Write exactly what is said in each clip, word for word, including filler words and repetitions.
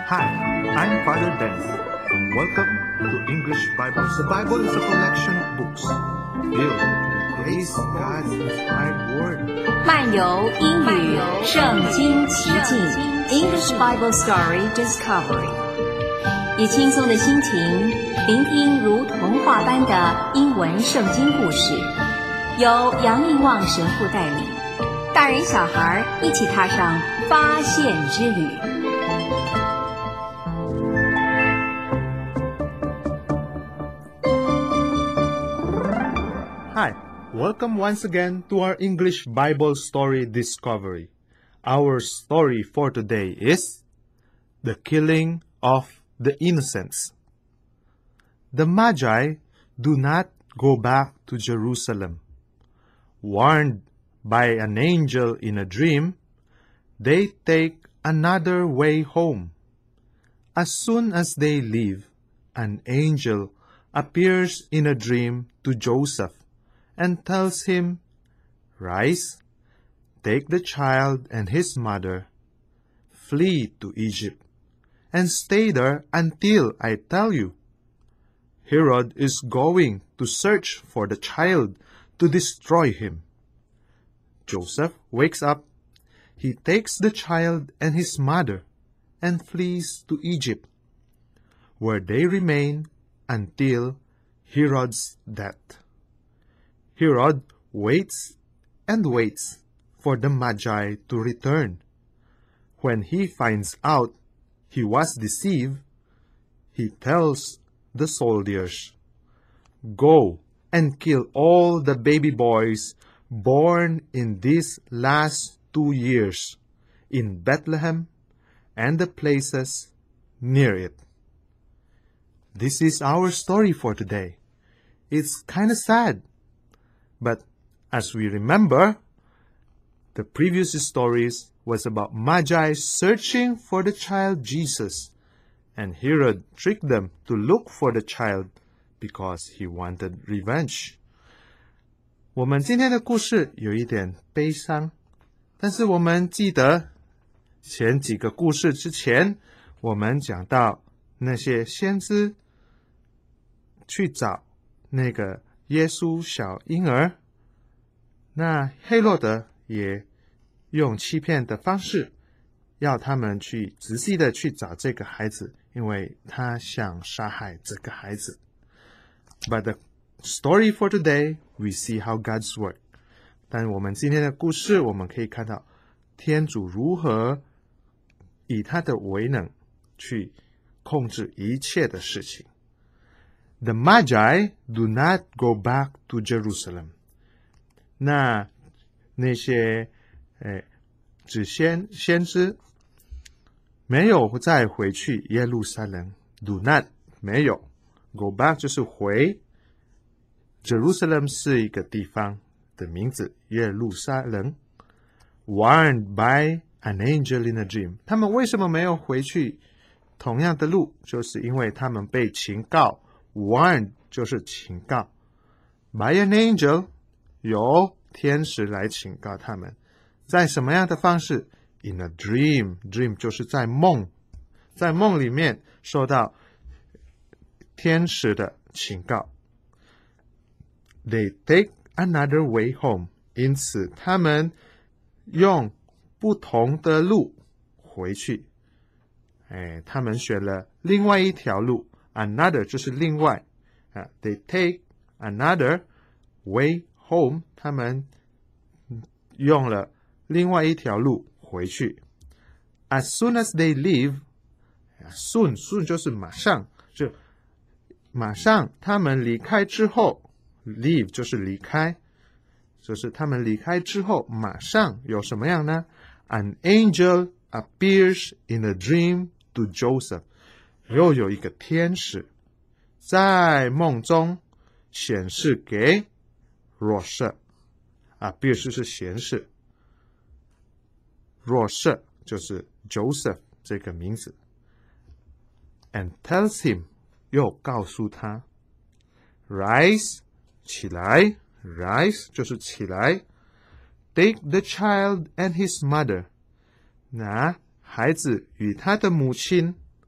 Hi, I'm Father Dennis. Welcome to English Bible. The Bible is a collection of books filled with grace God's inspired word. 漫游英语圣经奇境 English Bible Story Discovery， 以轻松的心情聆听如童话般的英文圣经故事，由杨应望神父带领，大人小孩一起踏上发现之旅。 Hi, welcome once again to our English Bible Story Discovery. Our story for today is The Killing of the Innocents. The Magi do not go back to Jerusalem. Warned by an angel in a dream, they take another way home. As soon as they leave, an angel appears in a dream to Joseph and tells him, "Rise, take the child and his mother, flee to Egypt, and stay there until I tell you. Herod is going to search for the child to destroy him." Joseph wakes up. He takes the child and his mother and flees to Egypt, where they remain until Herod's death. Herod waits and waits for the Magi to return. When he finds out he was deceived, he tells the soldiers, "Go and kill all the baby boys born in these last two years in Bethlehem and the places near it." This is our story for today. It's kind of sad. But as we remember, the previous stories was about Magi searching for the child Jesus, and Herod tricked them to look for the child because he wanted revenge. 我们今天的故事有一点悲伤，但是我们记得前几个故事之前，我们讲到那些先知去找那个耶稣小婴儿，那黑落德也用欺骗的方式要他们去仔细的去找这个孩子，因为他想杀害这个孩子。But the story for today, we see how God's work. 但我们今天的故事，我们可以看到天主如何以他的为能去控制一切的事情。The Magi do not go back to Jerusalem. 那那些诶只先先知没有再回去耶路撒冷。Do not 没有 go back 就是回。Jerusalem 是一个地方的名字，耶路撒冷。Warned by an angel in a dream. 他们为什么没有回去同样的路？就是因为他们被警告。Warned 就是警告 by an angel 由天使来警告他们，在什么样的方式 ？In a dream, dream 就是在梦，在梦里面受到天使的警告。They take another way home， 因此他们用不同的路回去。哎，他们选了另外一条路。Another 就是另外啊 ，They take another way home， 他们用了另外一条路回去。As soon as they leave， soon soon 就是马上，就马上他们离开之后 ，leave 就是离开，就是他们离开之后，马上有什么样呢 ？An angel appears in a dream to Joseph。又有一个天使在梦中显示给若瑟啊，必须是显示若瑟就是 Joseph 这个名字 ，and tells him 又告诉他 ，rise 起来 ，rise 就是起来 ，take the child and his mother 拿孩子与他的母亲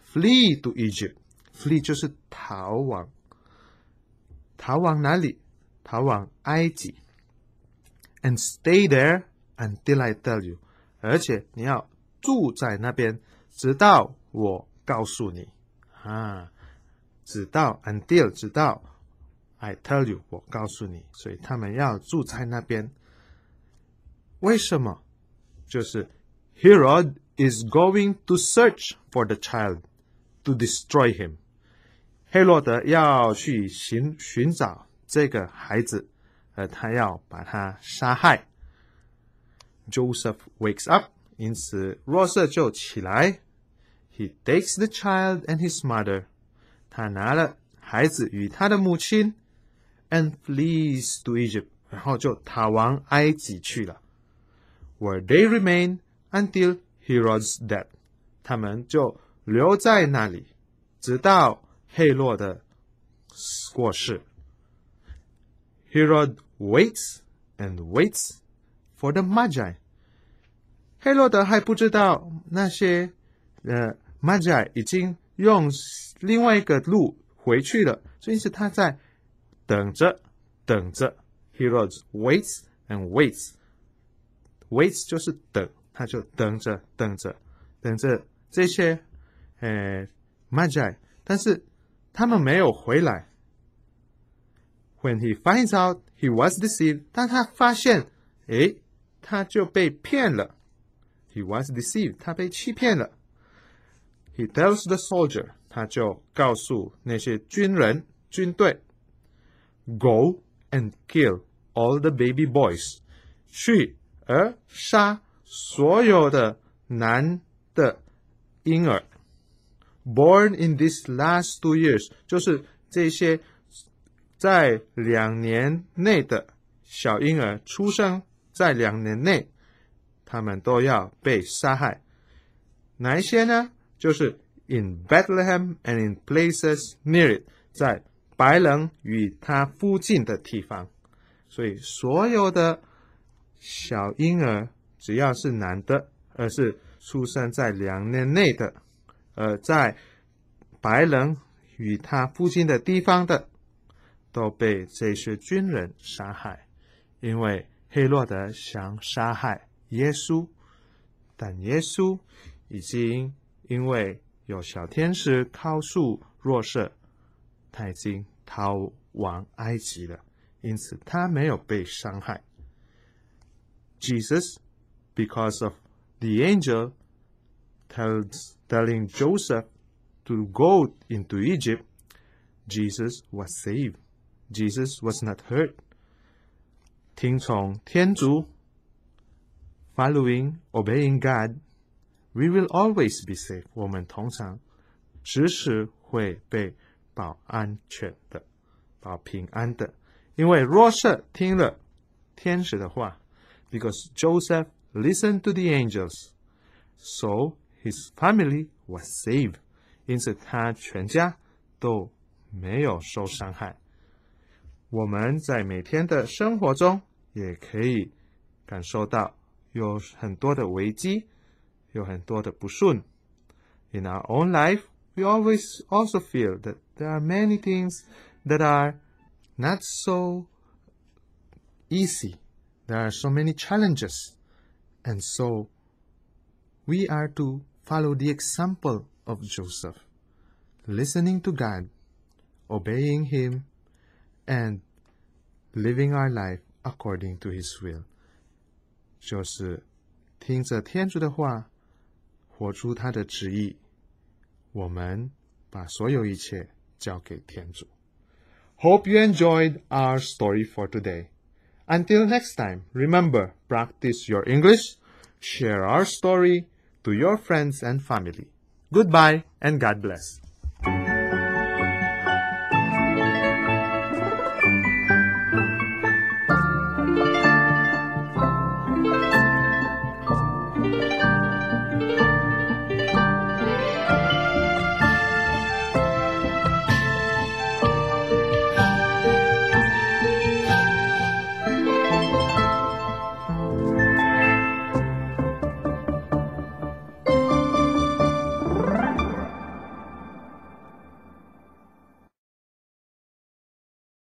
flee to Egypt. Flee 就是逃亡，逃往哪里？逃往埃及。And stay there until I tell you. 而且你要住在那边，直到我告诉你啊，直到 until 直到 I tell you 我告诉你，所以他们要住在那边。为什么？就是 Herod is going to search for the child to destroy him. 黑落德要去寻寻找这个孩子，而他要把他杀害。Joseph wakes up, 因此若瑟就起来。He takes the child and his mother. 他拿了孩子与他的母亲 and flees to Egypt. 然后就逃往埃及去了。Where they remain until Herod's death. 他们就留在那里，直到黑落的过世。Herod waits and waits for the Magi. 黑落德还不知道那些呃 Magi 已经用另外一个路回去了，所以是他在等着等着。Herod waits and waits. Waits 就是等，他就等着等着等着这些呃 Magi， 但是他们没有回来。When he finds out he was deceived, 当他发现，诶，他就被骗了。He was deceived, 他被欺骗了。He tells the soldier, 他就告诉那些军人、军队 ，Go and kill all the baby boys. 去而杀所有的男的婴儿。Born in these last two years, 就是这些在两年内的小婴儿出生在两年内，他们都要被杀害。哪一些呢？就是 in Bethlehem and in places near it, 在白冷与它附近的地方。所以所有的小婴儿，只要是男的，而是出生在两年内的，呃，在白冷与它附近的地方的，都被这些军人杀害。因为黑落德想杀害耶稣，但耶稣已经因为有小天使告诉若瑟，他已经逃往埃及了，因此他没有被伤害。Jesus, because of the angel tells, telling Joseph to go into Egypt, Jesus was saved. Jesus was not hurt. 听从天主 following, obeying God, we will always be safe. 我们通常时时会被保安全的，保平安的。因为若瑟听了天使的话 because Joseph listened to the angels, so his family was saved. 因此他全家都没有受伤害。我们在每天的生活中也可以感受到有很多的危机，有很多的不顺。In our own life, we always also feel that there are many things that are not so easy. There are so many challenges. And so, we are to follow the example of Joseph, listening to God, obeying Him, and living our life according to His will. 就是听着天主的话，活出他的旨意，我们把所有一切交给天主。Hope you enjoyed our story for today. Until next time, remember, practice your English, share our story to your friends and family. Goodbye and God bless.